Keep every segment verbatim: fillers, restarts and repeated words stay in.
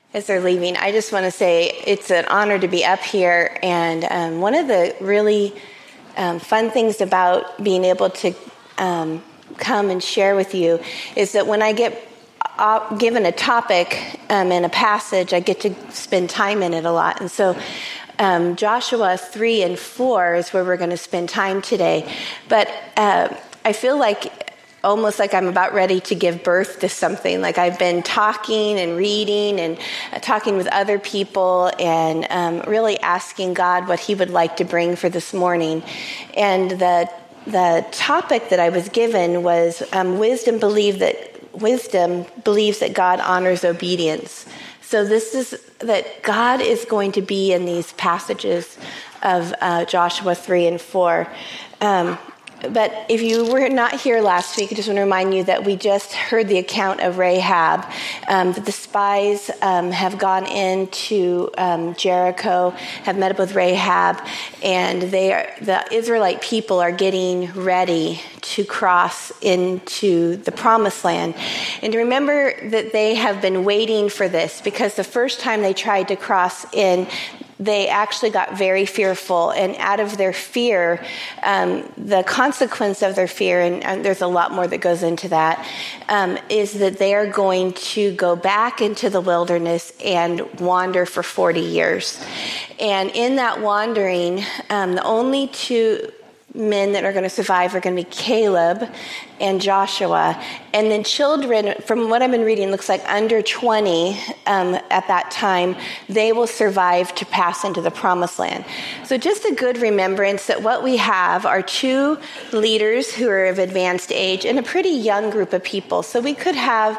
As they're leaving, I just want to say it's an honor to be up here. And um, one of the really um, fun things about being able to um, come and share with you is that when I get uh, given a topic um, and a passage, I get to spend time in it a lot. And so um, Joshua three and four is where we're going to spend time today. But uh, I feel like almost like I'm about ready to give birth to something. Like I've been talking and reading and uh, talking with other people and um, really asking God what he would like to bring for this morning. And the the topic that I was given was um, wisdom believe that wisdom believes that God honors obedience. So this is that God is going to be in these passages of uh, Joshua three and four. Um, But if you were not here last week, I just want to remind you that we just heard the account of Rahab, um, that the spies um, have gone into um, Jericho, have met up with Rahab, and they are, the Israelite people are getting ready to cross into the promised land. And remember that they have been waiting for this, because the first time they tried to cross in, they actually got very fearful, and out of their fear, um, the consequence of their fear, and, and there's a lot more that goes into that, um, is that they are going to go back into the wilderness and wander for forty years. And in that wandering, um, the only two men that are going to survive are going to be Caleb and Joshua. And then children, from what I've been reading, looks like under twenty um, at that time, they will survive to pass into the promised land. So just a good remembrance that what we have are two leaders who are of advanced age and a pretty young group of people. So we could have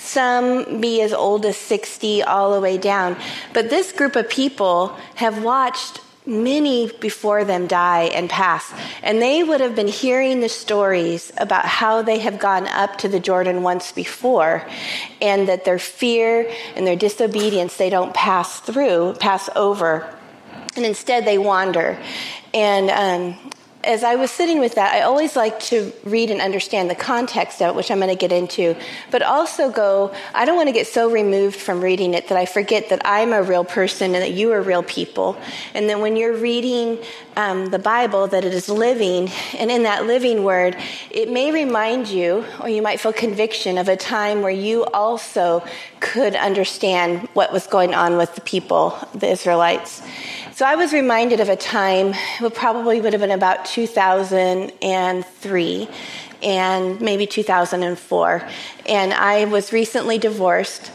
some be as old as sixty all the way down. But this group of people have watched many before them die and pass. And they would have been hearing the stories about how they have gone up to the Jordan once before, and that their fear and their disobedience, they don't pass through, pass over, and instead they wander. And um, as I was sitting with that, I always like to read and understand the context of it, which I'm going to get into, but also go, I don't want to get so removed from reading it that I forget that I'm a real person and that you are real people. And then when you're reading um, the Bible, that it is living, and in that living word, it may remind you, or you might feel conviction of a time where you also could understand what was going on with the people, the Israelites. So I was reminded of a time, it probably would have been about two thousand three and maybe two thousand four. And I was recently divorced.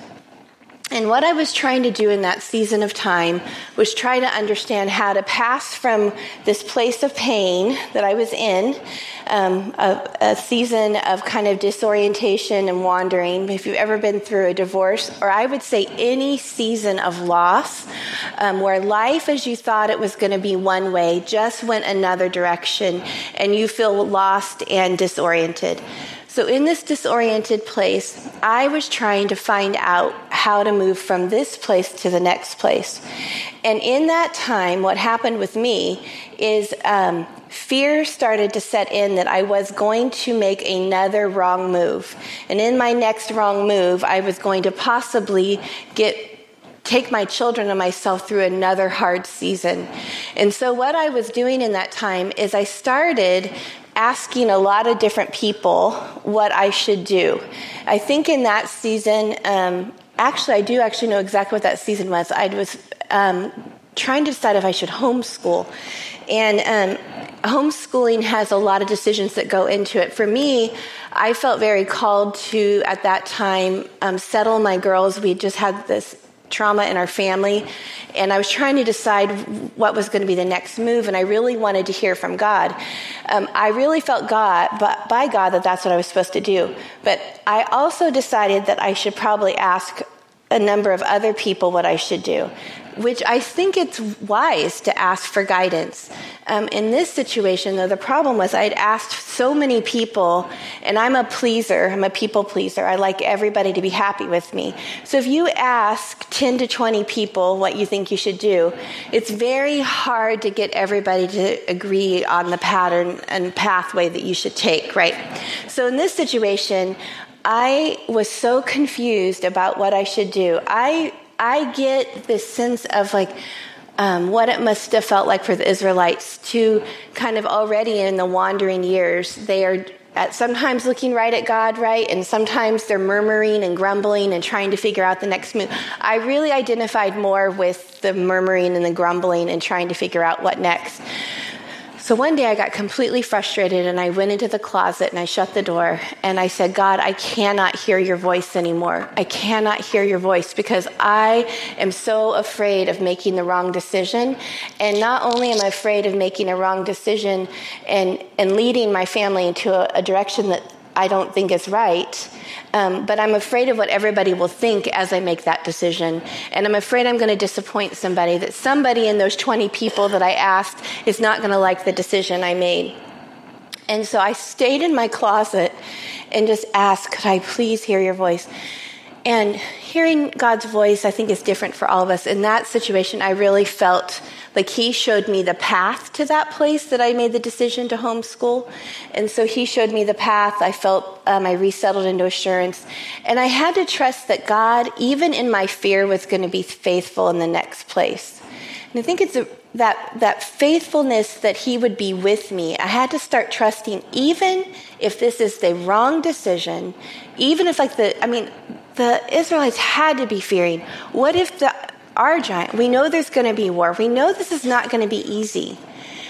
And what I was trying to do in that season of time was try to understand how to pass from this place of pain that I was in, um, a, a season of kind of disorientation and wandering. If you've ever been through a divorce, or I would say any season of loss, um, where life as you thought it was going to be one way just went another direction, and you feel lost and disoriented. So in this disoriented place, I was trying to find out how to move from this place to the next place. And in that time, what happened with me is um, fear started to set in that I was going to make another wrong move. And in my next wrong move, I was going to possibly get take my children and myself through another hard season. And so what I was doing in that time is I started asking a lot of different people what I should do. I think in that season, um, actually, I do actually know exactly what that season was. I was um, trying to decide if I should homeschool. And um, homeschooling has a lot of decisions that go into it. For me, I felt very called to, at that time, um, settle my girls. We just had this trauma in our family, and I was trying to decide what was going to be the next move, and I really wanted to hear from God. Um, I really felt God, but by God, that that's what I was supposed to do. But I also decided that I should probably ask a number of other people what I should do, which I think it's wise to ask for guidance. Um, in this situation, though, the problem was I'd asked so many people, and I'm a pleaser, I'm a people pleaser. I like everybody to be happy with me. So if you ask ten to twenty people what you think you should do, it's very hard to get everybody to agree on the pattern and pathway that you should take, right? So in this situation, I was so confused about what I should do. I I get this sense of like um, what it must have felt like for the Israelites to kind of already in the wandering years, they are at sometimes looking right at God, right? And sometimes they're murmuring and grumbling and trying to figure out the next move. I really identified more with the murmuring and the grumbling and trying to figure out what next. So one day I got completely frustrated and I went into the closet and I shut the door and I said, God, I cannot hear your voice anymore. I cannot hear your voice because I am so afraid of making the wrong decision. And not only am I afraid of making a wrong decision and, and leading my family into a, a direction that I don't think is right, um, but I'm afraid of what everybody will think as I make that decision. And I'm afraid I'm going to disappoint somebody, that somebody in those twenty people that I asked is not going to like the decision I made. And so I stayed in my closet and just asked, could I please hear your voice? And hearing God's voice, I think, is different for all of us. In that situation, I really felt like he showed me the path to that place that I made the decision to homeschool. And so he showed me the path. I felt um, I resettled into assurance. And I had to trust that God, even in my fear, was going to be faithful in the next place. And I think it's a, that that faithfulness that he would be with me. I had to start trusting, even if this is the wrong decision, even if like the, I mean, the Israelites had to be fearing, what if the our giant, we know there's going to be war. We know this is not going to be easy.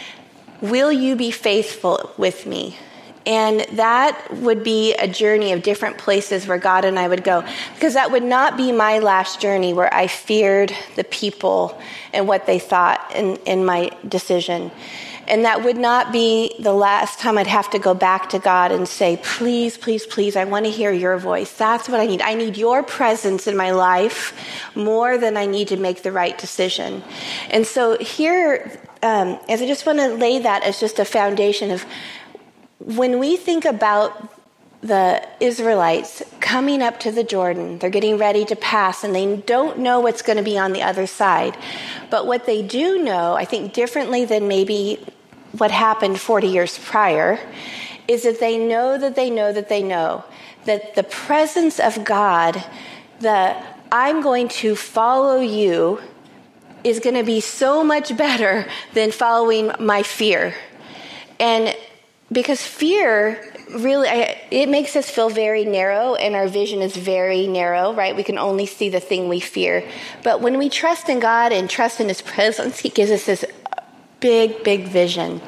Will you be faithful with me? And that would be a journey of different places where God and I would go, because that would not be my last journey where I feared the people and what they thought in, in my decision. And that would not be the last time I'd have to go back to God and say, please, please, please, I want to hear your voice. That's what I need. I need your presence in my life more than I need to make the right decision. And so here, um, as I just want to lay that as just a foundation of when we think about the Israelites coming up to the Jordan, they're getting ready to pass, and they don't know what's going to be on the other side. But what they do know, I think differently than maybe what happened forty years prior, is that they know that they know that they know that the presence of God, the I'm going to follow you, is going to be so much better than following my fear. And because fear really, I, it makes us feel very narrow, and our vision is very narrow, right? We can only see the thing we fear. But when we trust in God and trust in his presence, he gives us this big, big vision.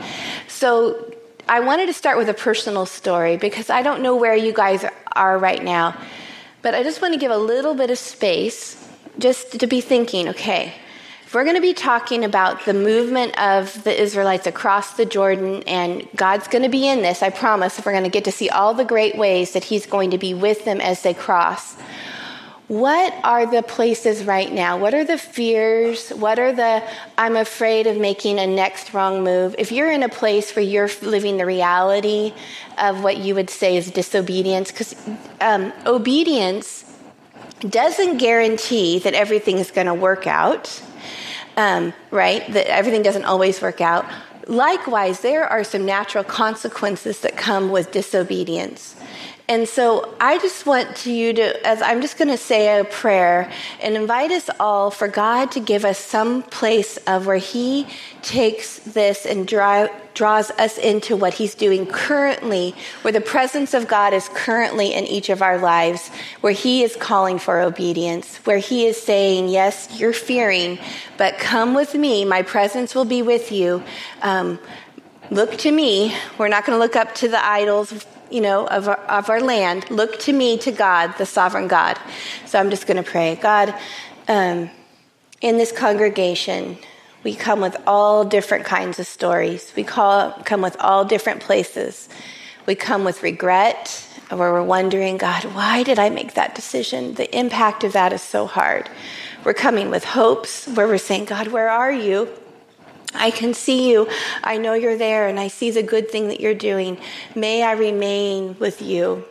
So I wanted to start with a personal story because I don't know where you guys are right now, but I just want to give a little bit of space just to be thinking, okay, if we're going to be talking about the movement of the Israelites across the Jordan, and God's going to be in this, I promise, if we're going to get to see all the great ways that he's going to be with them as they cross. What are the places right now? What are the fears? What are the, I'm afraid of making a next wrong move? If you're in a place where you're living the reality of what you would say is disobedience, because um, obedience doesn't guarantee that everything is going to work out, um, right? That everything doesn't always work out. Likewise, there are some natural consequences that come with disobedience. And so I just want you to, as I'm just going to say a prayer and invite us all for God to give us some place of where he takes this and draw, draws us into what he's doing currently, where the presence of God is currently in each of our lives, where he is calling for obedience, where he is saying, yes, you're fearing, but come with me. My presence will be with you. Um, look to me. We're not going to look up to the idols, you know, of our, of our land. Look to me, to God, the sovereign God. So I'm just going to pray. God, um, in this congregation, we come with all different kinds of stories. We call, come with all different places. We come with regret, where we're wondering, God, why did I make that decision? The impact of that is so hard. We're coming with hopes, where we're saying, God, where are you? I can see you. I know you're there, and I see the good thing that you're doing. May I remain with you.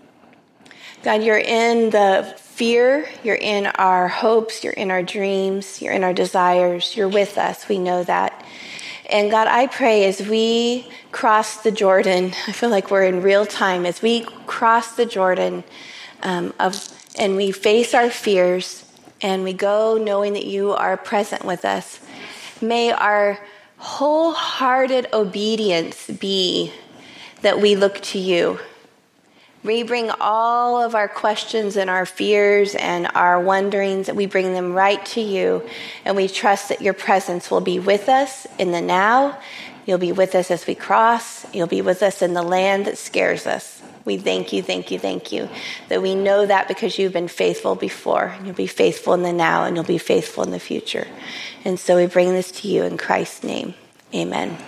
God, you're in the fear. You're in our hopes. You're in our dreams. You're in our desires. You're with us. We know that. And God, I pray as we cross the Jordan, I feel like we're in real time, as we cross the Jordan um, of, and we face our fears, and we go knowing that you are present with us. May our wholehearted obedience be that we look to you. We bring all of our questions and our fears and our wonderings, that we bring them right to you, and we trust that your presence will be with us in the now. You'll be with us as we cross. You'll be with us in the land that scares us. We thank you, thank you, thank you, that we know that because you've been faithful before, and you'll be faithful in the now, and you'll be faithful in the future. And so we bring this to you in Christ's name. Amen.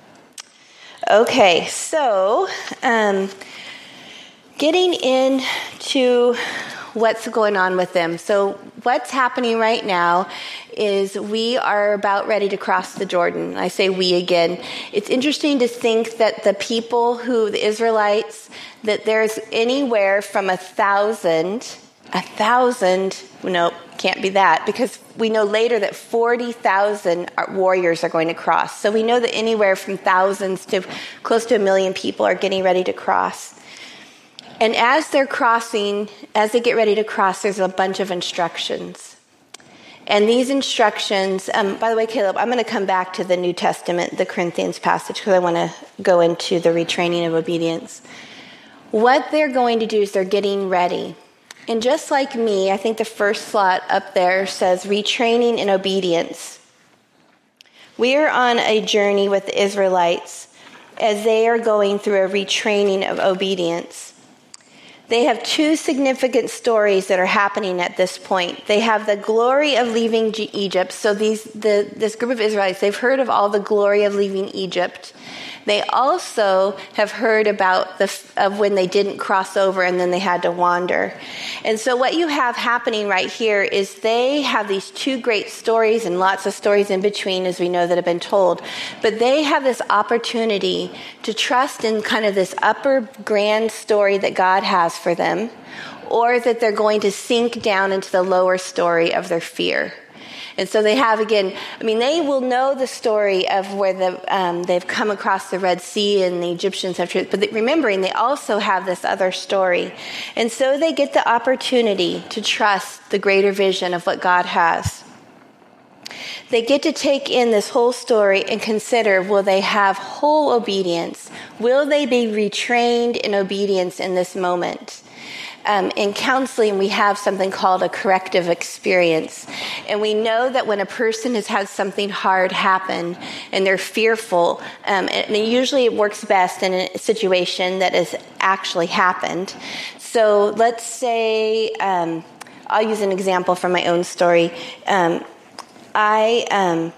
Okay, so um, getting into what's going on with them. So what's happening right now is we are about ready to cross the Jordan. I say we again. It's interesting to think that the people who, the Israelites, that there's anywhere from a thousand, a thousand, no, can't be that, because we know later that forty thousand warriors are going to cross. So we know that anywhere from thousands to close to a million people are getting ready to cross. And as they're crossing, as they get ready to cross, there's a bunch of instructions. And these instructions, um, by the way, Caleb, I'm going to come back to the New Testament, the Corinthians passage, because I want to go into the retraining of obedience. What they're going to do is they're getting ready. And just like me, I think the first slot up there says retraining in obedience. We are on a journey with the Israelites as they are going through a retraining of obedience. They have two significant stories that are happening at this point. They have the glory of leaving Egypt. So these, the, this group of Israelites, they've heard of all the glory of leaving Egypt. They also have heard about the of when they didn't cross over and then they had to wander. And so what you have happening right here is they have these two great stories and lots of stories in between, as we know, that have been told. But they have this opportunity to trust in kind of this upper grand story that God has for them, or that they're going to sink down into the lower story of their fear. And so they have, again, I mean, they will know the story of where the, um, they've come across the Red Sea and the Egyptians have, but remembering they also have this other story. And so they get the opportunity to trust the greater vision of what God has. They get to take in this whole story and consider, will they have whole obedience? Will they be retrained in obedience in this moment? Um, in counseling, we have something called a corrective experience. And we know that when a person has had something hard happen and they're fearful, um, and usually it works best in a situation that has actually happened. So let's say, um, I'll use an example from my own story. Um, I... Um,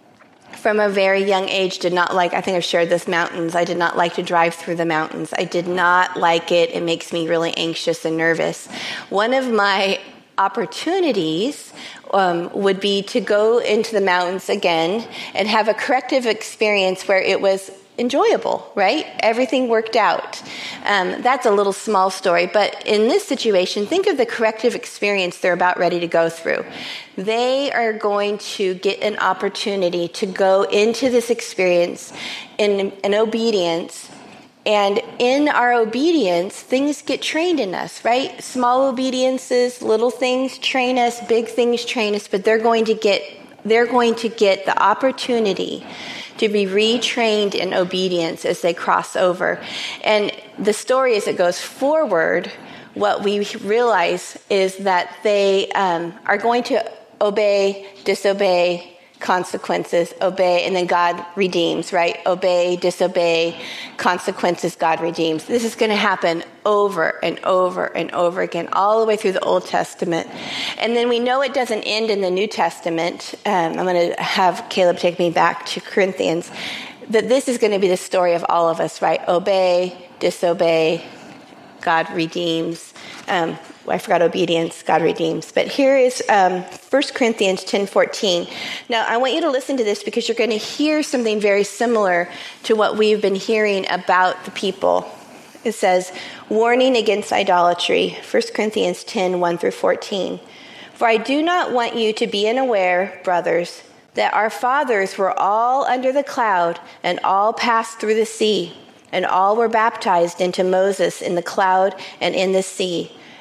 From a very young age, did not like, I think I've shared this, mountains. I did not like to drive through the mountains. I did not like it. It makes me really anxious and nervous. One of my opportunities um, would be to go into the mountains again and have a corrective experience where it was enjoyable, right? Everything worked out. Um, that's a little small story, but in this situation, think of the corrective experience they're about ready to go through. They are going to get an opportunity to go into this experience in, in obedience. And in our obedience, things get trained in us, right? Small obediences, little things train us, big things train us, but they're going to get, they're going to get the opportunity to be retrained in obedience as they cross over. And the story as it goes forward, what we realize is that they um, are going to obey, disobey, consequences, obey, and then God redeems, right? Obey, disobey, consequences, God redeems. This is going to happen over and over and over again, all the way through the Old Testament. And then we know it doesn't end in the New Testament. Um, I'm going to have Caleb take me back to Corinthians, that this is going to be the story of all of us, right? Obey, disobey, God redeems. Um, I forgot obedience, God redeems. But here is um, First Corinthians ten fourteen. Now, I want you to listen to this because you're going to hear something very similar to what we've been hearing about the people. It says, warning against idolatry, First Corinthians ten, one through fourteen. For I do not want you to be unaware, brothers, that our fathers were all under the cloud and all passed through the sea, and all were baptized into Moses in the cloud and in the sea.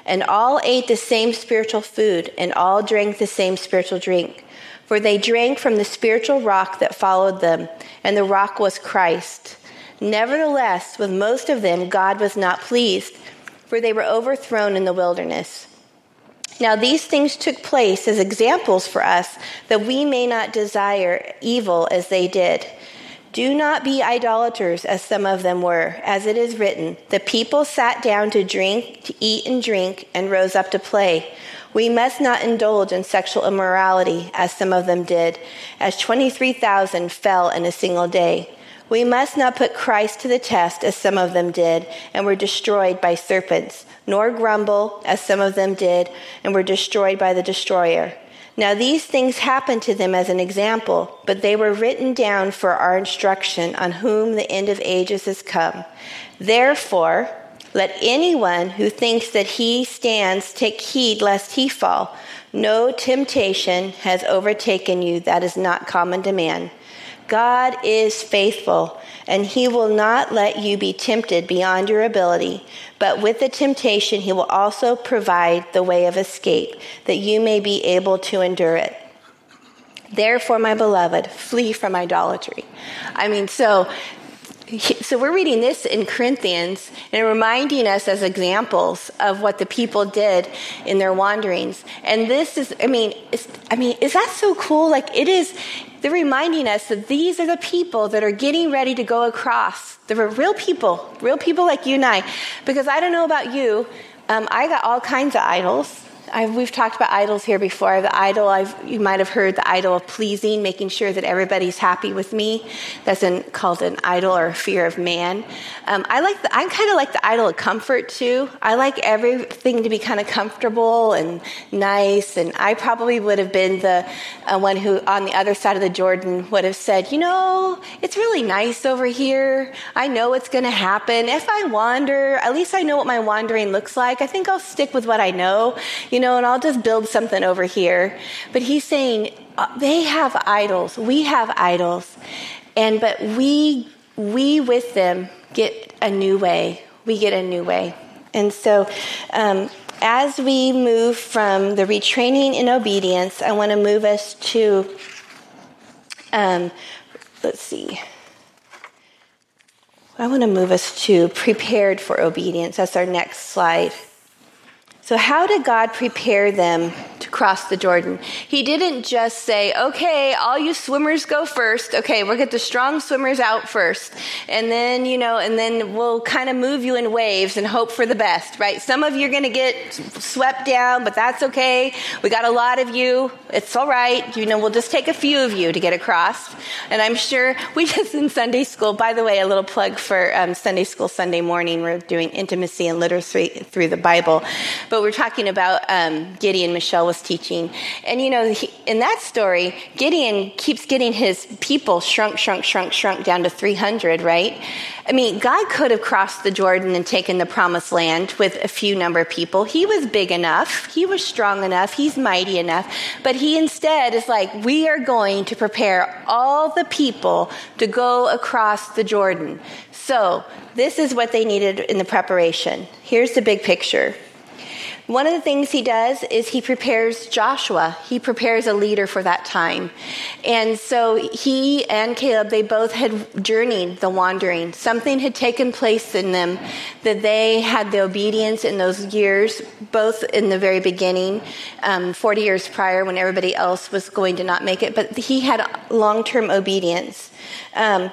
and all ate the same spiritual food, and all drank the same spiritual drink. For they drank from the spiritual rock that followed them, and the rock was Christ. Nevertheless, with most of them, God was not pleased, for they were overthrown in the wilderness. Now these things took place as examples for us, that we may not desire evil as they did. Do not be idolaters, as some of them were, as it is written, the people sat down to drink, to eat and drink, and rose up to play. We must not indulge in sexual immorality, as some of them did, as twenty-three thousand fell in a single day. We must not put Christ to the test, as some of them did, and were destroyed by serpents, nor grumble, as some of them did, and were destroyed by the destroyer. Now these things happened to them as an example, but they were written down for our instruction, on whom the end of ages has come. Therefore, let anyone who thinks that he stands take heed lest he fall. No temptation has overtaken you that is not common to man. God is faithful, and he will not let you be tempted beyond your ability, but with the temptation he will also provide the way of escape, that you may be able to endure it. Therefore, my beloved, flee from idolatry. I mean, so So we're reading this in Corinthians and reminding us as examples of what the people did in their wanderings. And this is, I mean, it's, I mean, is that so cool? Like it is, they're reminding us that these are the people that are getting ready to go across. They're real people, real people like you and I. Because I don't know about you, um, I got all kinds of idols. I've, we've talked about idols here before. The idol, I've, you might have heard the idol of pleasing, making sure that everybody's happy with me. That's an, called an idol or a fear of man. Um, I like the, I kind of like the idol of comfort too. I like everything to be kind of comfortable and nice. And I probably would have been the uh, one who, on the other side of the Jordan, would have said, you know, it's really nice over here. I know what's going to happen. If I wander, at least I know what my wandering looks like. I think I'll stick with what I know. You You know, and I'll just build something over here. But he's saying uh, they have idols. We have idols. And but we we with them get a new way. We get a new way. And so um, as we move from the retraining in obedience, I want to move us to, um, let's see. I want to move us to prepared for obedience. That's our next slide. So how did God prepare them to cross the Jordan? He didn't just say, okay, all you swimmers go first. Okay, we'll get the strong swimmers out first. And then, you know, and then we'll kind of move you in waves and hope for the best, right? Some of you are going to get swept down, but that's okay. We got a lot of you. It's all right. You know, we'll just take a few of you to get across. And I'm sure we just in Sunday school, by the way, a little plug for um, Sunday school Sunday morning. We're doing intimacy and literacy through the Bible. But we're talking about um, Gideon. Michelle was teaching. And, you know, he, in that story, Gideon keeps getting his people shrunk, shrunk, shrunk, shrunk down to three hundred, right? I mean, God could have crossed the Jordan and taken the promised land with a few number of people. He was big enough. He was strong enough. He's mighty enough. But he instead is like, we are going to prepare all the people to go across the Jordan. So this is what they needed in the preparation. Here's the big picture. One of the things he does is he prepares Joshua. He prepares a leader for that time. And so he and Caleb, they both had journeyed the wandering. Something had taken place in them that they had the obedience in those years, both in the very beginning, um, forty years prior when everybody else was going to not make it. But he had long-term obedience. Um,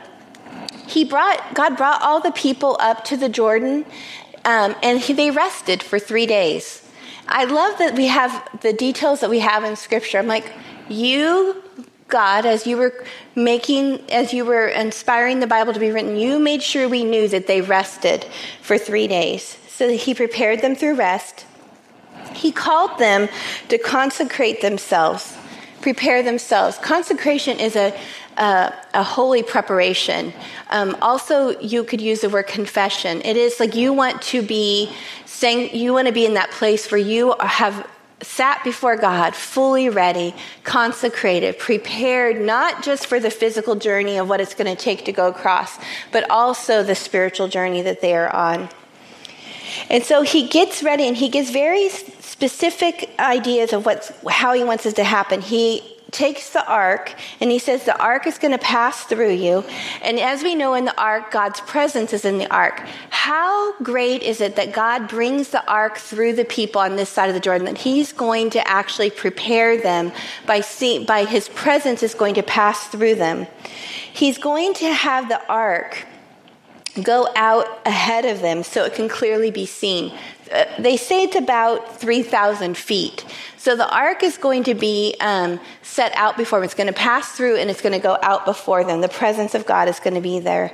he brought, God brought all the people up to the Jordan, um, and he, they rested for three days. I love that we have the details that we have in Scripture. I'm like, you, God, as you were making, as you were inspiring the Bible to be written, you made sure we knew that they rested for three days. So that he prepared them through rest. He called them to consecrate themselves, prepare themselves. Consecration is a Uh, a holy preparation. Um, also, you could use the word confession. It is like you want to be saying, you want to be in that place where you have sat before God, fully ready, consecrated, prepared, not just for the physical journey of what it's going to take to go across, but also the spiritual journey that they are on. And so he gets ready, and he gives very specific ideas of what's how he wants it to happen. He takes the ark, and he says the ark is going to pass through you. And as we know in the ark, God's presence is in the ark. How great is it that God brings the ark through the people on this side of the Jordan, that he's going to actually prepare them by see, by his presence is going to pass through them. He's going to have the ark go out ahead of them so it can clearly be seen. Uh, they say it's about three thousand feet. So the ark is going to be um, set out before them. It's going to pass through, and it's going to go out before them. The presence of God is going to be there.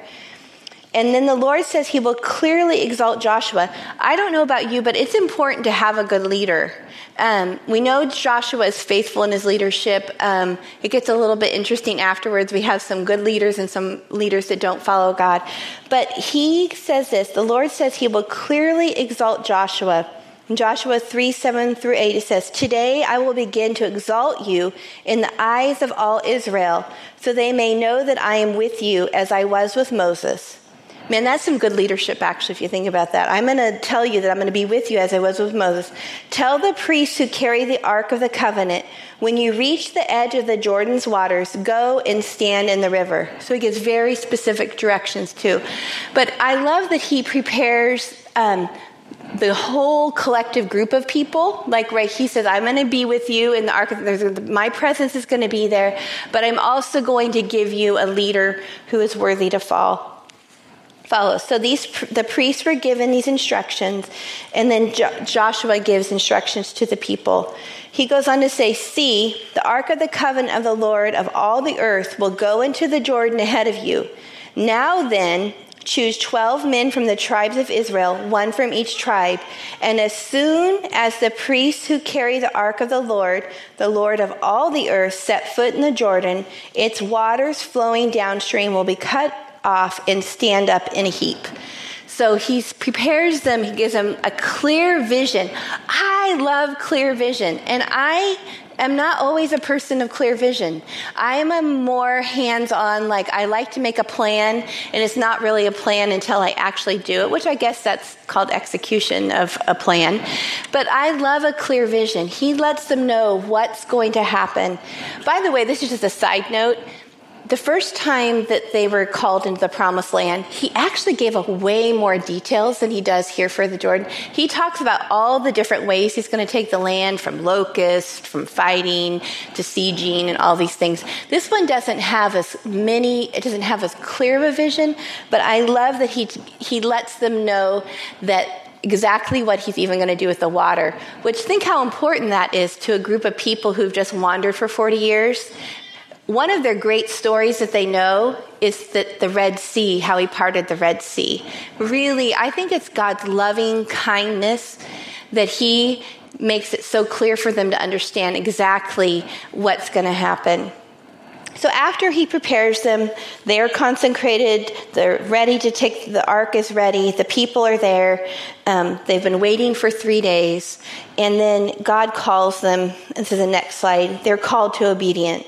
And then the Lord says he will clearly exalt Joshua. I don't know about you, but it's important to have a good leader. Um, we know Joshua is faithful in his leadership. Um, it gets a little bit interesting afterwards. We have some good leaders and some leaders that don't follow God. But he says this, the Lord says he will clearly exalt Joshua. In Joshua three, seven through eight, it says, "Today I will begin to exalt you in the eyes of all Israel, so they may know that I am with you as I was with Moses." Man, that's some good leadership, actually, if you think about that. I'm going to tell you that I'm going to be with you as I was with Moses. "Tell the priests who carry the Ark of the Covenant, when you reach the edge of the Jordan's waters, go and stand in the river." So he gives very specific directions, too. But I love that he prepares um, the whole collective group of people. Like, right, he says, I'm going to be with you in the Ark. There's, my presence is going to be there, but I'm also going to give you a leader who is worthy to fall. Follow. So these the priests were given these instructions, and then jo- Joshua gives instructions to the people. He goes on to say, "See, the ark of the covenant of the Lord of all the earth will go into the Jordan ahead of you. Now then, choose twelve men from the tribes of Israel, one from each tribe. And as soon as the priests who carry the ark of the Lord, the Lord of all the earth, set foot in the Jordan, its waters flowing downstream will be cut off and stand up in a heap." So he prepares them. He gives them a clear vision. I love clear vision. And I am not always a person of clear vision. I am a more hands-on, like I like to make a plan, and it's not really a plan until I actually do it, which I guess that's called execution of a plan. But I love a clear vision. He lets them know what's going to happen. By the way, this is just a side note. The first time that they were called into the promised land, he actually gave us way more details than he does here for the Jordan. He talks about all the different ways he's going to take the land, from locusts, from fighting to sieging and all these things. This one doesn't have as many, it doesn't have as clear of a vision, but I love that he he lets them know that exactly what he's even going to do with the water, which think how important that is to a group of people who've just wandered for forty years. One of their great stories that they know is that the Red Sea, how he parted the Red Sea. Really, I think it's God's loving kindness that he makes it so clear for them to understand exactly what's going to happen. So after he prepares them, they are consecrated, they're ready to take, the ark is ready, the people are there, um, they've been waiting for three days, and then God calls them, this is the next slide, they're called to obedient.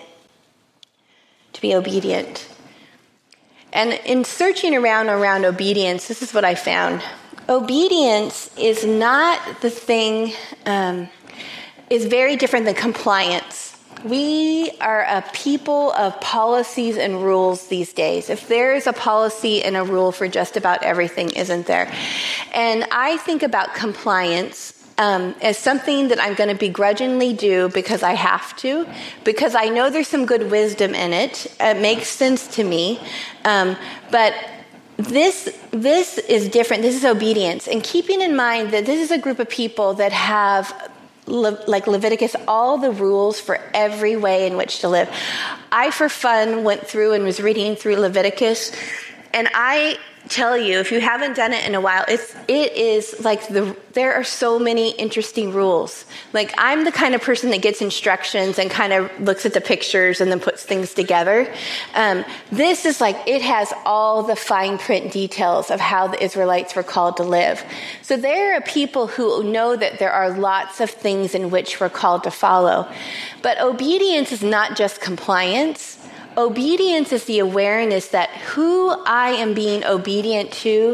To be obedient. And in searching around around obedience, this is what I found. Obedience is not the thing, um, is very different than compliance. We are a people of policies and rules these days. If there is a policy and a rule for just about everything, isn't there? And I think about compliance Um, as something that I'm going to begrudgingly do because I have to, because I know there's some good wisdom in it. It makes sense to me. Um, but this this is different. This is obedience. And keeping in mind that this is a group of people that have, Le- like Leviticus, all the rules for every way in which to live. I, for fun, went through and was reading through Leviticus, and I tell you, if you haven't done it in a while, it's it is like the there are so many interesting rules. Like, I'm the kind of person that gets instructions and kind of looks at the pictures and then puts things together. Um, this is like, it has all the fine print details of how the Israelites were called to live. So there are people who know that there are lots of things in which we're called to follow. But obedience is not just compliance. Obedience is the awareness that who I am being obedient to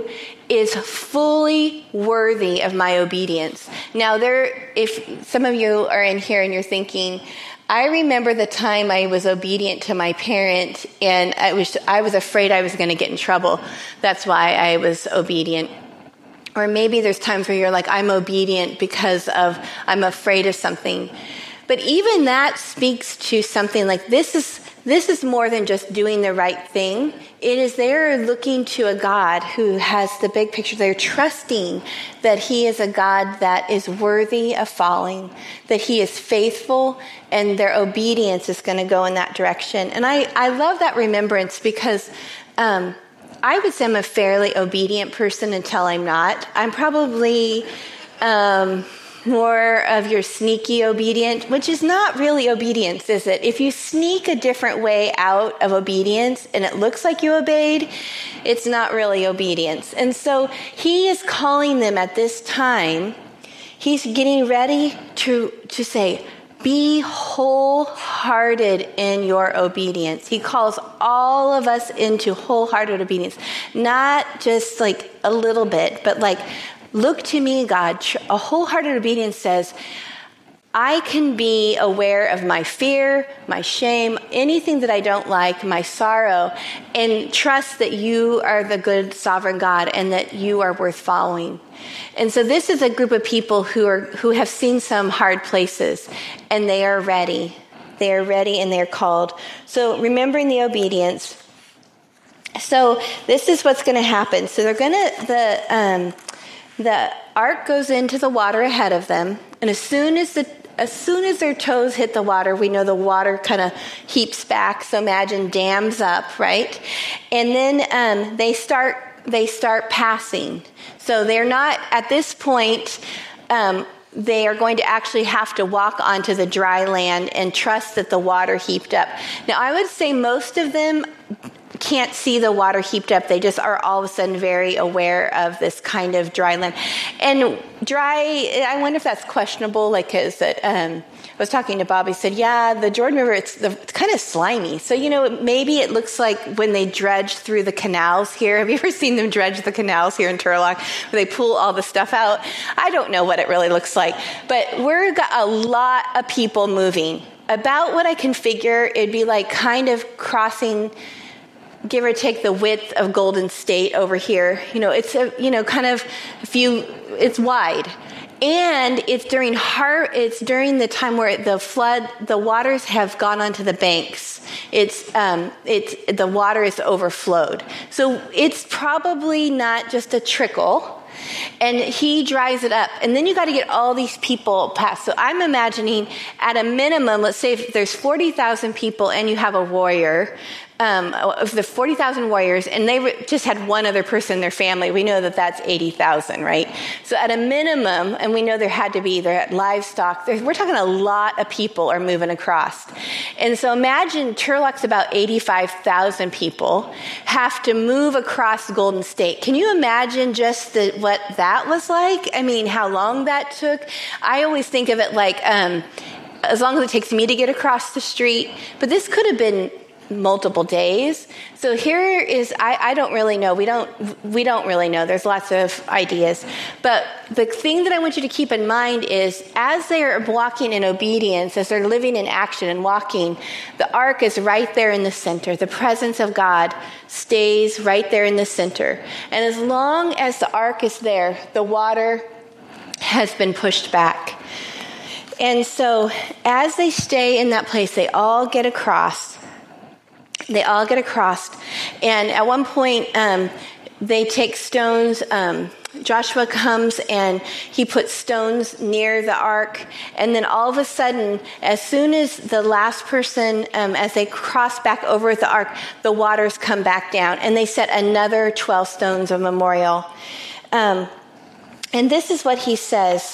is fully worthy of my obedience. Now, there, if some of you are in here and you're thinking, I remember the time I was obedient to my parent, and I was I was afraid I was going to get in trouble. That's why I was obedient. Or maybe there's times where you're like, I'm obedient because of I'm afraid of something. But even that speaks to something like this is this is more than just doing the right thing. It is they're looking to a God who has the big picture. They're trusting that he is a God that is worthy of following, that he is faithful, and their obedience is going to go in that direction. And I, I love that remembrance because um, I would say I'm a fairly obedient person until I'm not. I'm probably um, more of your sneaky obedient, which is not really obedience, is it? If you sneak a different way out of obedience and it looks like you obeyed, it's not really obedience. And so he is calling them at this time. He's getting ready to, to say, be wholehearted in your obedience. He calls all of us into wholehearted obedience, not just like a little bit, but like, look to me, God. A wholehearted obedience says, I can be aware of my fear, my shame, anything that I don't like, my sorrow, and trust that you are the good sovereign God and that you are worth following. And so this is a group of people who are who have seen some hard places, and they are ready. They are ready and they're called. So remembering the obedience. So this is what's going to happen. So they're going to the um, the ark goes into the water ahead of them, and as soon as the as soon as their toes hit the water, we know the water kind of heaps back. So imagine dams up, right? And then um, they start they start passing. So they're not at this point. Um, they are going to actually have to walk onto the dry land and trust that the water heaped up. Now, I would say most of them can't see the water heaped up. They just are all of a sudden very aware of this kind of dry land. And dry, I wonder if that's questionable. Like, is it, um, I was talking to Bob. He said, yeah, the Jordan River, it's, the, it's kind of slimy. So, you know, maybe it looks like when they dredge through the canals here. Have you ever seen them dredge the canals here in Turlock, where they pull all the stuff out? I don't know what it really looks like. But we've got a lot of people moving. About what I can figure, it'd be like kind of crossing, give or take the width of Golden State over here. You know, it's a, you know, kind of a few, it's wide. And it's during har- it's during the time where the flood, the waters have gone onto the banks. It's, um, it's, the water is overflowed. So it's probably not just a trickle. And he dries it up. And then you got to get all these people past. So I'm imagining at a minimum, let's say if there's forty thousand people and you have a warrior, um, of the forty thousand warriors, and they re- just had one other person in their family, we know that that's eighty thousand, right? So at a minimum, and we know there had to be, there had livestock, there, we're talking a lot of people are moving across. And so imagine Turlock's about eighty-five thousand people have to move across Golden State. Can you imagine just the, what that was like? I mean, how long that took? I always think of it like, um, as long as it takes me to get across the street, but this could have been multiple days. So here is, I, I don't really know. We don't, we don't really know. There's lots of ideas. But the thing that I want you to keep in mind is as they are walking in obedience, as they're living in action and walking, the ark is right there in the center. The presence of God stays right there in the center. And as long as the ark is there, the water has been pushed back. And so as they stay in that place, they all get across. They all get across. And at one point, um, they take stones. Um, Joshua comes and he puts stones near the ark. And then all of a sudden, as soon as the last person, um, as they cross back over the ark, the waters come back down. And they set another twelve stones of memorial. Um, and this is what he says.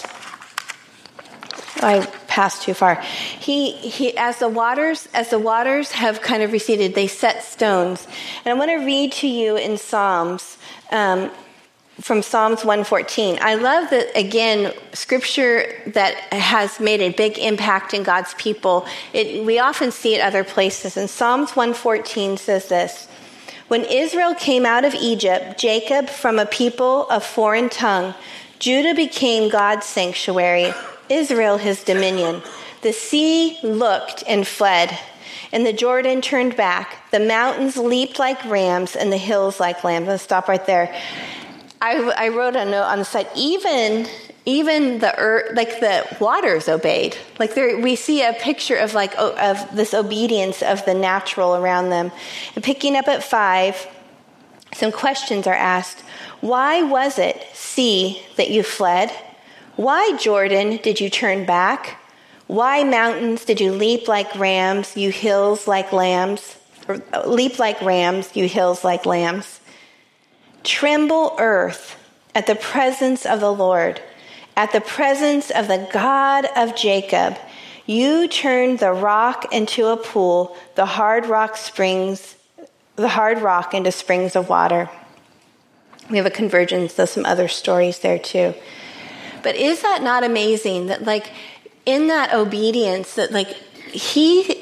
I passed too far. He, he, as the waters, as the waters have kind of receded, they set stones. And I want to read to you in Psalms, um, from Psalms one fourteen. I love that, again, scripture that has made a big impact in God's people. It, we often see it other places. And Psalms one fourteen says this: When Israel came out of Egypt, Jacob from a people of foreign tongue, Judah became God's sanctuary, Israel his dominion. The sea looked and fled, and the Jordan turned back. The mountains leaped like rams, and the hills like lambs. Let's stop right there. I, I wrote a note on the side, even... Even the earth, like the waters obeyed. Like there, we see a picture of like of this obedience of the natural around them. And picking up at five, some questions are asked. Why was it, sea, that you fled? Why, Jordan, did you turn back? Why, mountains, did you leap like rams, you hills like lambs? Or, leap like rams, you hills like lambs? Tremble, earth, at the presence of the Lord. At the presence of the God of Jacob, you turned the rock into a pool, the hard rock springs, the hard rock into springs of water. We have a convergence of some other stories there too. But is that not amazing that like in that obedience that like he,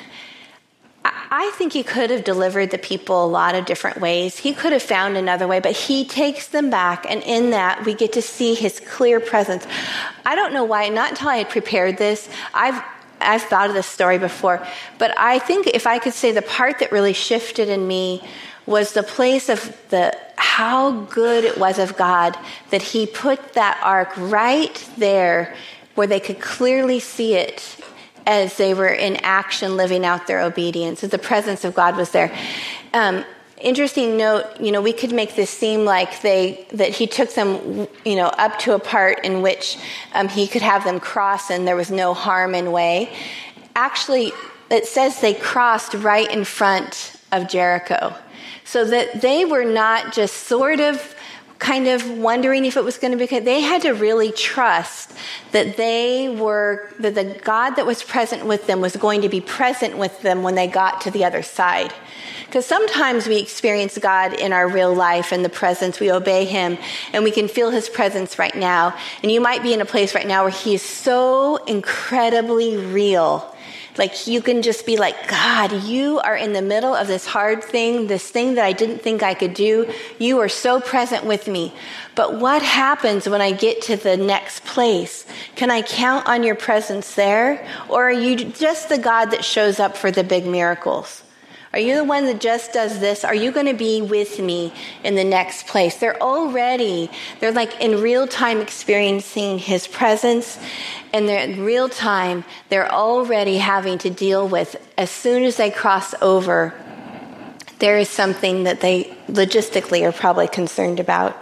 I think he could have delivered the people a lot of different ways. He could have found another way, but he takes them back. And in that, we get to see his clear presence. I don't know why, not until I had prepared this. I've I've thought of this story before. But I think if I could say the part that really shifted in me was the place of the how good it was of God that he put that ark right there where they could clearly see it as they were in action, living out their obedience, as the presence of God was there. Um, interesting note, you know, we could make this seem like they that he took them, you know, up to a part in which um, he could have them cross and there was no harm in way. Actually, it says they crossed right in front of Jericho, so that they were not just sort of kind of wondering if it was going to be okay. They had to really trust that they were, that the God that was present with them was going to be present with them when they got to the other side. Because sometimes we experience God in our real life and the presence, we obey him, and we can feel his presence right now. And you might be in a place right now where he is so incredibly real. Like you can just be like, God, you are in the middle of this hard thing, this thing that I didn't think I could do. You are so present with me. But what happens when I get to the next place? Can I count on your presence there? Or are you just the God that shows up for the big miracles? Are you the one that just does this? Are you going to be with me in the next place? They're already, they're like in real time experiencing his presence. And they're in real time, they're already having to deal with, as soon as they cross over, there is something that they logistically are probably concerned about.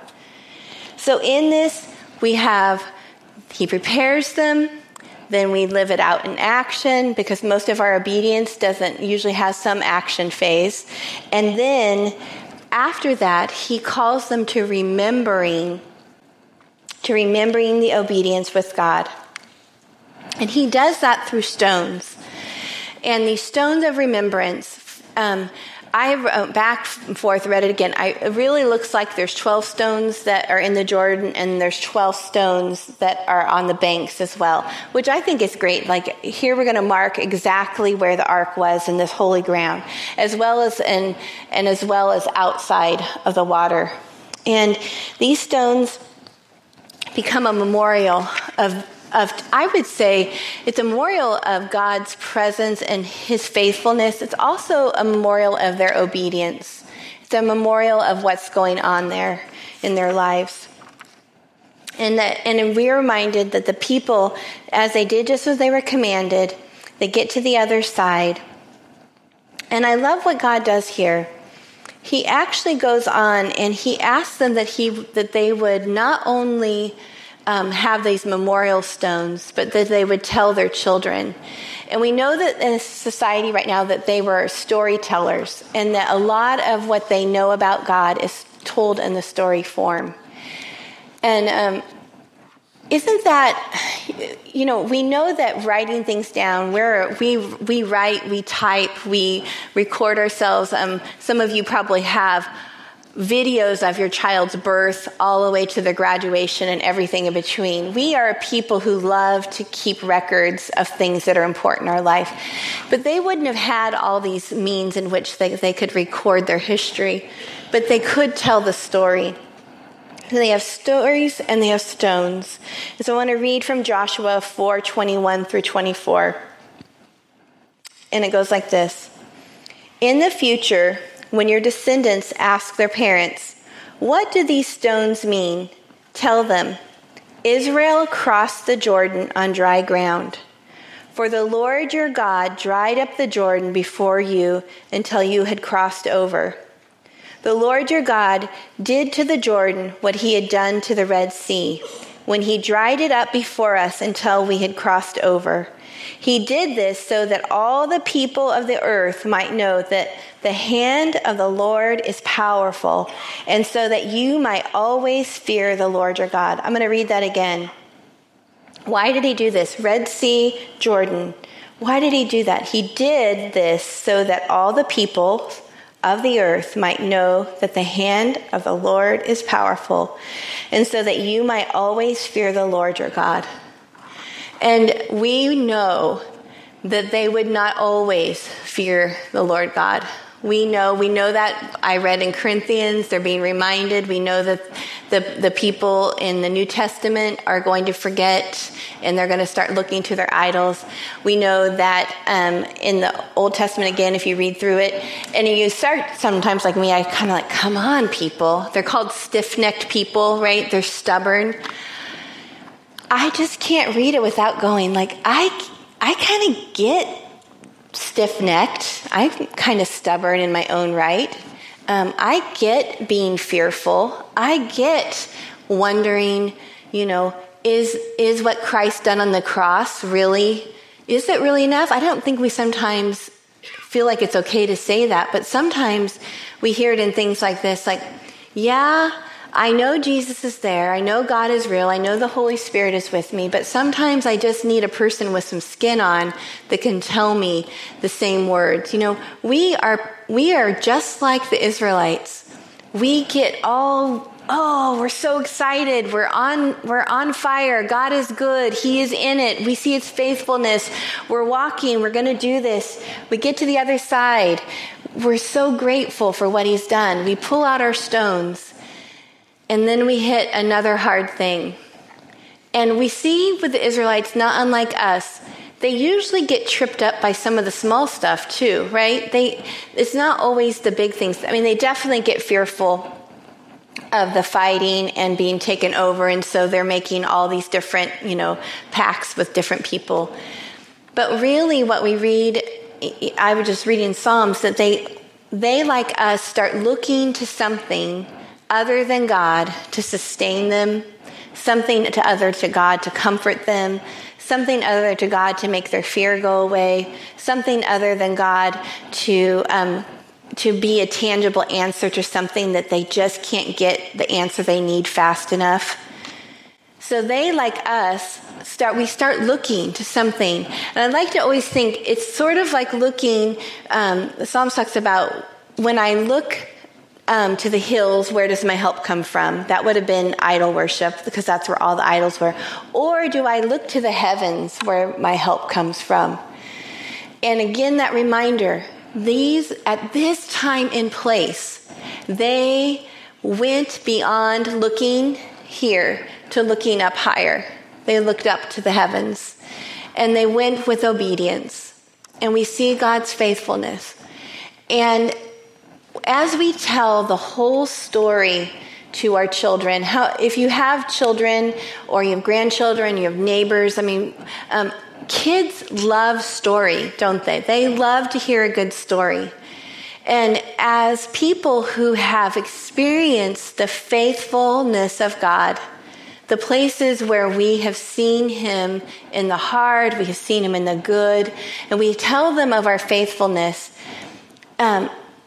So in this, we have, he prepares them, then we live it out in action, because most of our obedience doesn't usually have some action phase. And then after that, he calls them to remembering, to remembering the obedience with God. And he does that through stones. And these stones of remembrance, um, I wrote back and forth, read it again. I, it really looks like there's twelve stones that are in the Jordan, and there's twelve stones that are on the banks as well, which I think is great. Like here we're going to mark exactly where the ark was in this holy ground, as well as in, and as well as outside of the water. And these stones become a memorial of Of, I would say it's a memorial of God's presence and his faithfulness. It's also a memorial of their obedience. It's a memorial of what's going on there in their lives. And that, and we're reminded that the people, as they did just as they were commanded, they get to the other side. And I love what God does here. He actually goes on and he asks them that he that they would not only Um, have these memorial stones, but that they would tell their children. And we know that in society right now that they were storytellers, and that a lot of what they know about God is told in the story form. And um, isn't that, you know, we know that writing things down, where we we write, we type, we record ourselves. Um, some of you probably have videos of your child's birth all the way to the graduation and everything in between. We are a people who love to keep records of things that are important in our life. But they wouldn't have had all these means in which they, they could record their history, but they could tell the story. They have stories and they have stones. And so I want to read from Joshua four twenty-one through twenty-four. And it goes like this. In the future, when your descendants ask their parents, "What do these stones mean?" tell them, "Israel crossed the Jordan on dry ground. For the Lord your God dried up the Jordan before you until you had crossed over. The Lord your God did to the Jordan what he had done to the Red Sea, when he dried it up before us until we had crossed over. He did this so that all the people of the earth might know that the hand of the Lord is powerful, and so that you might always fear the Lord your God." I'm going to read that again. Why did he do this? Red Sea, Jordan. Why did he do that? He did this so that all the people of the earth might know that the hand of the Lord is powerful, and so that you might always fear the Lord your God. And we know that they would not always fear the Lord God. We know, we know that. I read in Corinthians, they're being reminded. We know that the, the people in the New Testament are going to forget, and they're going to start looking to their idols. We know that um, in the Old Testament, again, if you read through it, and you start sometimes like me, I kind of like, come on, people. They're called stiff-necked people, right? They're stubborn. I just can't read it without going, like, I, I kind of get stiff-necked. I'm kind of stubborn in my own right. Um, I get being fearful. I get wondering, you know, is is what Christ done on the cross really, is it really enough? I don't think we sometimes feel like it's okay to say that, but sometimes we hear it in things like this, like, yeah, I know Jesus is there. I know God is real. I know the Holy Spirit is with me. But sometimes I just need a person with some skin on that can tell me the same words. You know, we are we are just like the Israelites. We get all, oh, we're so excited. We're on we're on fire. God is good. He is in it. We see his faithfulness. We're walking. We're going to do this. We get to the other side. We're so grateful for what he's done. We pull out our stones. And then we hit another hard thing. And we see with the Israelites, not unlike us, they usually get tripped up by some of the small stuff too, right? They, it's not always the big things. I mean, they definitely get fearful of the fighting and being taken over. And so they're making all these different, you know, pacts with different people. But really what we read, I was just reading Psalms, that they, they like us start looking to something other than God to sustain them, something to other to God to comfort them, something other to God to make their fear go away, something other than God to um, to be a tangible answer to something that they just can't get the answer they need fast enough. So they, like us, start we start looking to something. And I like to always think it's sort of like looking, um, the Psalm talks about, when I look Um, to the hills, where does my help come from? That would have been idol worship, because that's where all the idols were. Or do I look to the heavens, where my help comes from? And again, that reminder, these, at this time and place, they went beyond looking here to looking up higher. They looked up to the heavens, and they went with obedience. And we see God's faithfulness. And as we tell the whole story to our children, how, if you have children or you have grandchildren, you have neighbors, I mean, um, kids love story, don't they? They love to hear a good story. And as people who have experienced the faithfulness of God, the places where we have seen him in the hard, we have seen him in the good, and we tell them of our faithfulness, um,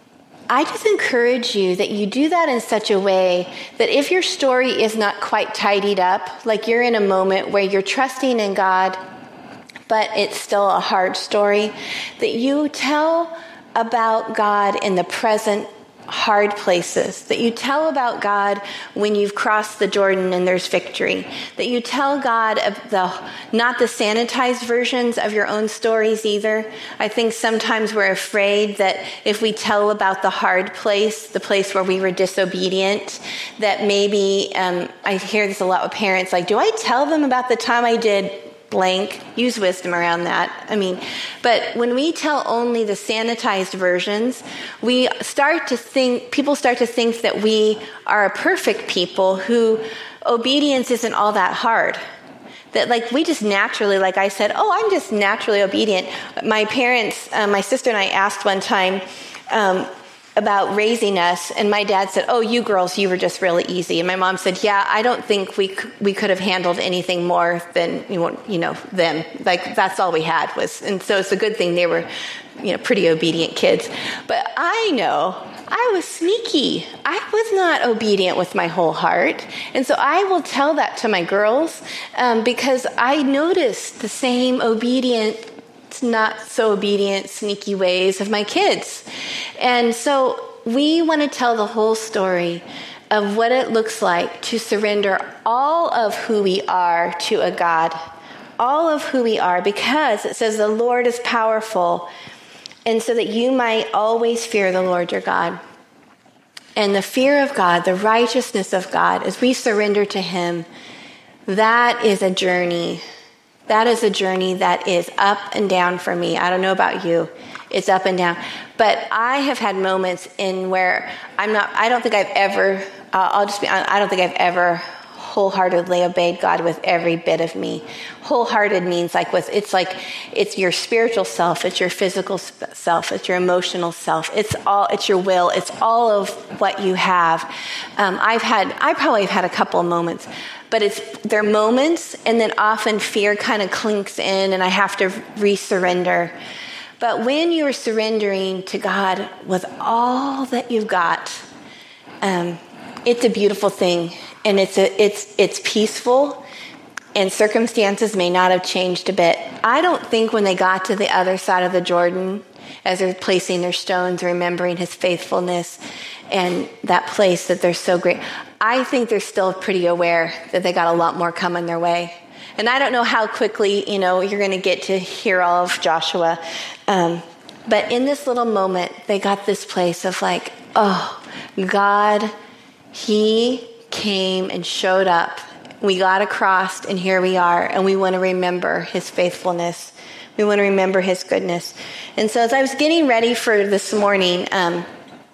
I just encourage you that you do that in such a way that if your story is not quite tidied up, like you're in a moment where you're trusting in God, but it's still a hard story, that you tell about God in the present hard places, that you tell about God when you've crossed the Jordan and there's victory, that you tell God of the, not the sanitized versions of your own stories either. I think sometimes we're afraid that if we tell about the hard place, the place where we were disobedient, that maybe, um, I hear this a lot with parents, like, do I tell them about the time I did blank? Use wisdom around that. I mean, but when we tell only the sanitized versions, we start to think, people start to think that we are a perfect people who obedience isn't all that hard. That like we just naturally, like I said, oh, I'm just naturally obedient. My parents, uh, my sister and I asked one time, um, about raising us, and my dad said, oh, you girls, you were just really easy. And my mom said, yeah, I don't think we c- we could have handled anything more than, you know, you know, them. Like, that's all we had was, and so it's a good thing they were, you know, pretty obedient kids. But I know I was sneaky. I was not obedient with my whole heart. And so I will tell that to my girls um, because I noticed the same obedient, not so obedient, sneaky ways of my kids. And so we want to tell the whole story of what it looks like to surrender all of who we are to a God, all of who we are, because it says the Lord is powerful, and so that you might always fear the Lord your God. And the fear of God, the righteousness of God, as we surrender to him, that is a journey. That is a journey that is up and down for me. I don't know about you. It's up and down. But I have had moments in where I'm not, I don't think I've ever, uh, I'll just be, I don't think I've ever wholeheartedly obeyed God with every bit of me. Wholehearted means like with, it's like, it's your spiritual self, it's your physical self, it's your emotional self, it's all, it's your will, it's all of what you have. Um, I've had, I probably have had a couple of moments, but it's, they're moments, and then often fear kind of clinks in and I have to re-surrender. But when you're surrendering to God with all that you've got, um, it's a beautiful thing, and it's a, it's it's peaceful, and circumstances may not have changed a bit. I don't think when they got to the other side of the Jordan, as they're placing their stones, remembering his faithfulness and that place that they're so great, I think they're still pretty aware that they got a lot more coming their way. And I don't know how quickly, you know, you're going to get to hear all of Joshua. Um, but in this little moment, they got this place of like, oh, God, he came and showed up. We got across, and here we are. And we want to remember his faithfulness. We want to remember his goodness. And so as I was getting ready for this morning, um,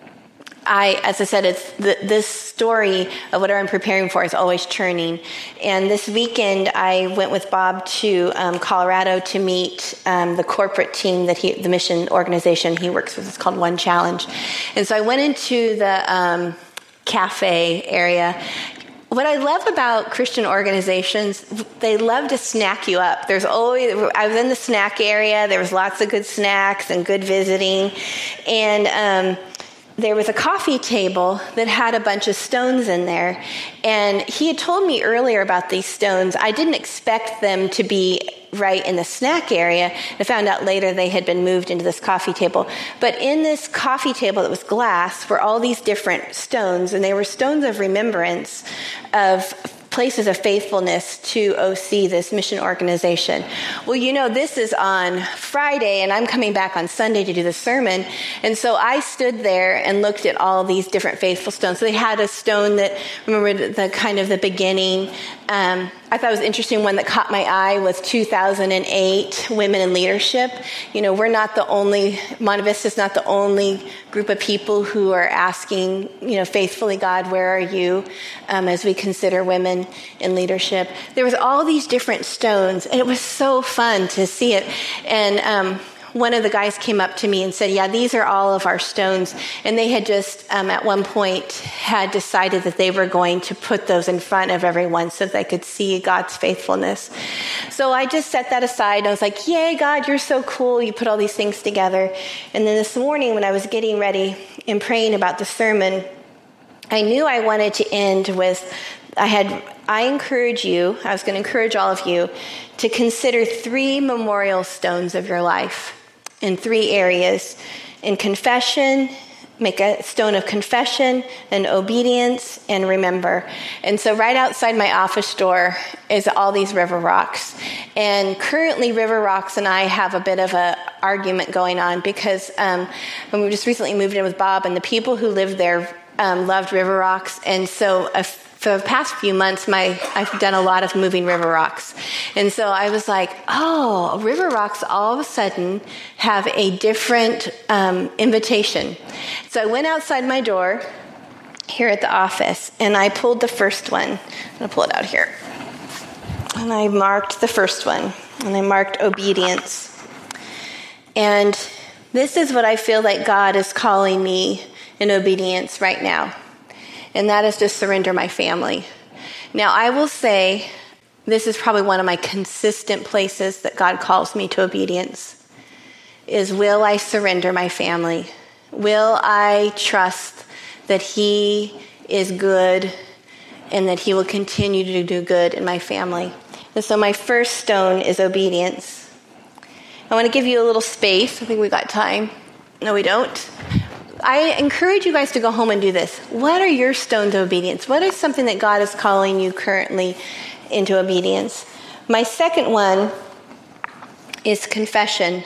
I, as I said, it's the, this story of what I'm preparing for is always churning. And this weekend, I went with Bob to um, Colorado to meet um, the corporate team that he, the mission organization he works with. It's called One Challenge. And so I went into the um, cafe area. What I love about Christian organizations, they love to snack you up. There's always, I was in the snack area. There was lots of good snacks and good visiting. And, um, there was a coffee table that had a bunch of stones in there. And he had told me earlier about these stones. I didn't expect them to be right in the snack area. I found out later they had been moved into this coffee table. But in this coffee table that was glass were all these different stones, and they were stones of remembrance of places of faithfulness to O C, this mission organization. Well, you know, this is on Friday, and I'm coming back on Sunday to do the sermon. And so I stood there and looked at all these different faithful stones. So they had a stone that, remember the, the kind of the beginning. Um, I thought it was interesting. One that caught my eye was two thousand eight Women in Leadership. You know, we're not the only, Monte Vista is not the only group of people who are asking, you know, faithfully, God, where are you? Um, as we consider women in leadership. There was all these different stones, and it was so fun to see it. And um, one of the guys came up to me and said, yeah, these are all of our stones. And they had just, um, at one point, had decided that they were going to put those in front of everyone so that they could see God's faithfulness. So I just set that aside. I was like, yay, God, you're so cool. You put all these things together. And then this morning, when I was getting ready and praying about the sermon, I knew I wanted to end with, I had, I encourage you, I was going to encourage all of you to consider three memorial stones of your life in three areas: in confession, make a stone of confession and obedience and remember. And so right outside my office door is all these river rocks. And currently River Rocks and I have a bit of a argument going on because um, when we just recently moved in with Bob, and the people who lived there um, loved River Rocks. And so a For the past few months, my I've done a lot of moving river rocks. And so I was like, oh, river rocks all of a sudden have a different um, invitation. So I went outside my door here at the office, and I pulled the first one. I'm going to pull it out here. And I marked the first one, and I marked obedience. And this is what I feel like God is calling me in obedience right now. And that is to surrender my family. Now, I will say this is probably one of my consistent places that God calls me to obedience, is will I surrender my family? Will I trust that He is good and that He will continue to do good in my family? And so my first stone is obedience. I want to give you a little space. I think we got time. No, we don't. I encourage you guys to go home and do this. What are your stones of obedience? What is something that God is calling you currently into obedience? My second one is confession.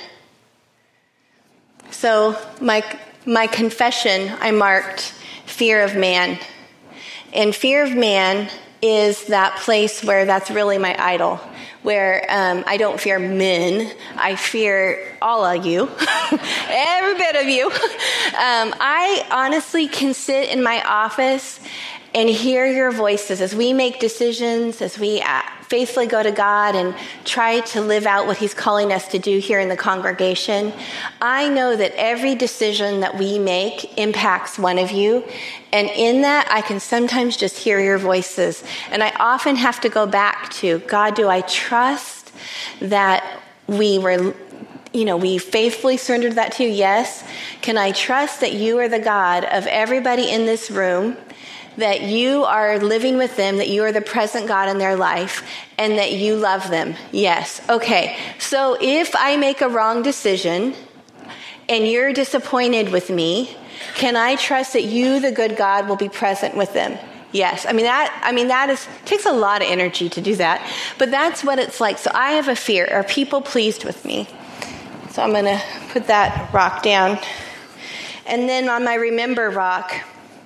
So my my confession, I marked fear of man. And fear of man is that place where that's really my idol, where um, I don't fear men. I fear all of you, every bit of you. Um, I honestly can sit in my office and hear your voices as we make decisions, as we faithfully go to God and try to live out what He's calling us to do here in the congregation. I know that every decision that we make impacts one of you. And in that, I can sometimes just hear your voices. And I often have to go back to, God, do I trust that we were, you know, we faithfully surrendered that to you? Yes. Can I trust that you are the God of everybody in this room, that you are living with them, that you are the present God in their life, and that you love them? Yes. Okay. So if I make a wrong decision and you're disappointed with me, can I trust that you, the good God, will be present with them? Yes. I mean, that, I mean, that is, takes a lot of energy to do that, but that's what it's like. So I have a fear. Are people pleased with me? So I'm going to put that rock down. And then on my remember rock,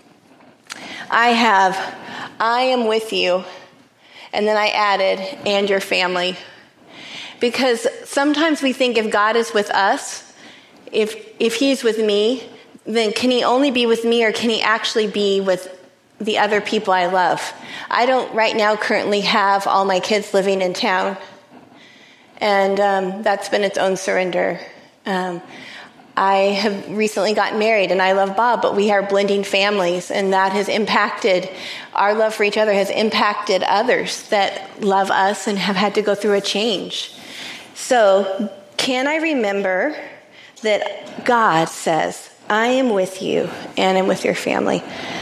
I have, I am with you. And then I added, and your family. Because sometimes we think if God is with us, if if He's with me, then can He only be with me, or can He actually be with the other people I love? I don't right now currently have all my kids living in town. And um, that's been its own surrender. Um, I have recently gotten married, and I love Bob, but we are blending families, and that has impacted, our love for each other has impacted others that love us and have had to go through a change. So, can I remember that God says, I am with you and am with your family?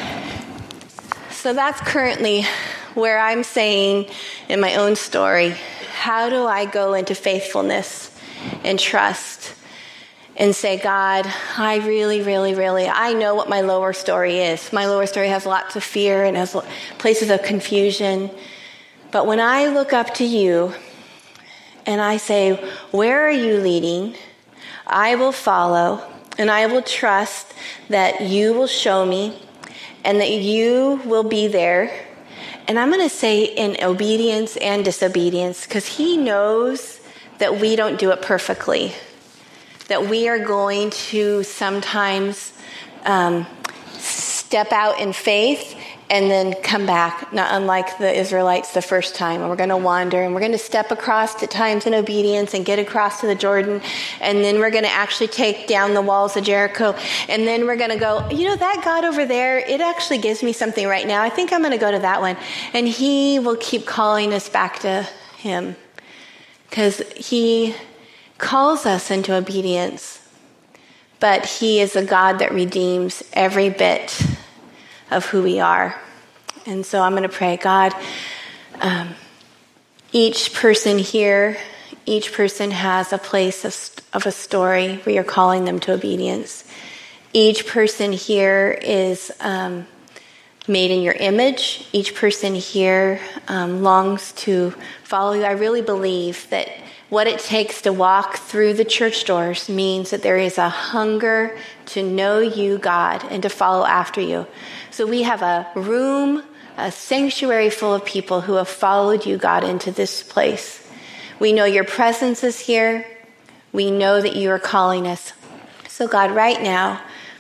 So that's currently where I'm saying in my own story, how do I go into faithfulness and trust and say, God, I really, really, really, I know what my lower story is. My lower story has lots of fear and has places of confusion. But when I look up to you and I say, where are you leading? I will follow, and I will trust that you will show me and that you will be there. And I'm going to say in obedience and disobedience, because He knows that we don't do it perfectly, that we are going to sometimes um, step out in faith and then come back, not unlike the Israelites the first time. And we're going to wander, and we're going to step across at times in obedience and get across to the Jordan, and then we're going to actually take down the walls of Jericho, and then we're going to go, you know, that God over there, it actually gives me something right now. I think I'm going to go to that one. And He will keep calling us back to Him, because He calls us into obedience, but He is a God that redeems every bit of who we are. And so I'm going to pray, God, um, each person here, each person has a place of, of a story where you're calling them to obedience. Each person here is um, made in your image. Each person here um, longs to follow you. I really believe that what it takes to walk through the church doors means that there is a hunger to know you, God, and to follow after you. So we have a room, a sanctuary full of people who have followed you, God, into this place. We know your presence is here. We know that you are calling us. So God, right now,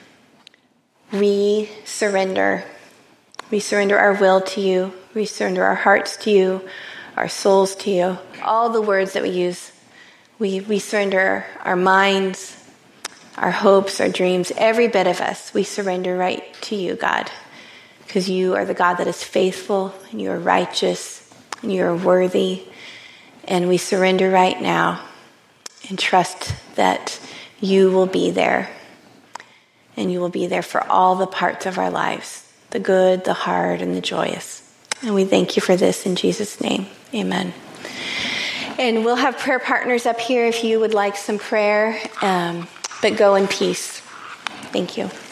we surrender. We surrender our will to you. We surrender our hearts to you, our souls to you. All the words that we use, we, we surrender our minds, our hopes, our dreams, every bit of us, we surrender right to you, God, because you are the God that is faithful, and you are righteous, and you are worthy. And we surrender right now and trust that you will be there, and you will be there for all the parts of our lives, the good, the hard, and the joyous. And we thank you for this in Jesus' name. Amen. And we'll have prayer partners up here if you would like some prayer, um, but go in peace. Thank you.